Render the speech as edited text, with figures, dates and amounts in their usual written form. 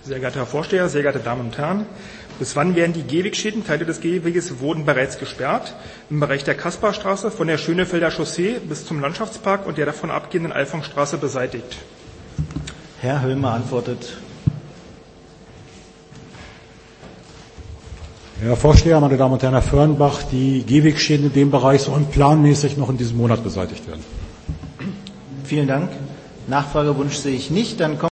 Sehr geehrter Herr Vorsteher, sehr geehrte Damen und Herren, bis wann werden die Gehwegschäden? Teile des Gehweges wurden bereits gesperrt. Im Bereich der Kasparstraße von der Schönefelder Chaussee bis zum Landschaftspark und der davon abgehenden Alfonsstraße beseitigt. Herr Höllmer antwortet. Herr Vorsteher, meine Damen und Herren, Herr Fürnbach, die Gehwegschäden in dem Bereich sollen planmäßig noch in diesem Monat beseitigt werden. Vielen Dank. Nachfragewunsch sehe ich nicht. Dann